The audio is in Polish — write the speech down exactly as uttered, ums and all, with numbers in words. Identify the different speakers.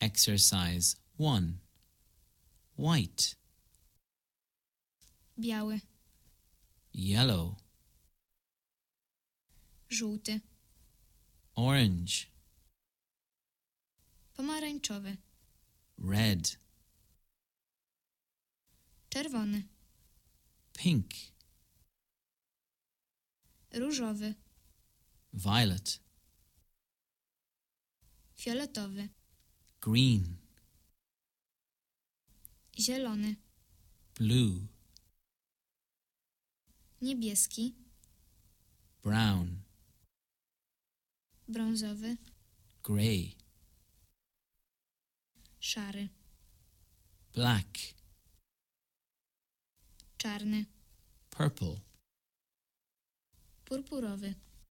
Speaker 1: Exercise one. White,
Speaker 2: biały,
Speaker 1: yellow,
Speaker 2: żółty,
Speaker 1: orange,
Speaker 2: pomarańczowy,
Speaker 1: red,
Speaker 2: czerwony,
Speaker 1: pink,
Speaker 2: różowy,
Speaker 1: violet,
Speaker 2: fioletowy,
Speaker 1: green,
Speaker 2: zielony,
Speaker 1: blue,
Speaker 2: niebieski,
Speaker 1: brown,
Speaker 2: brązowy,
Speaker 1: grey,
Speaker 2: szary,
Speaker 1: black,
Speaker 2: czarny,
Speaker 1: purple,
Speaker 2: purpurowy.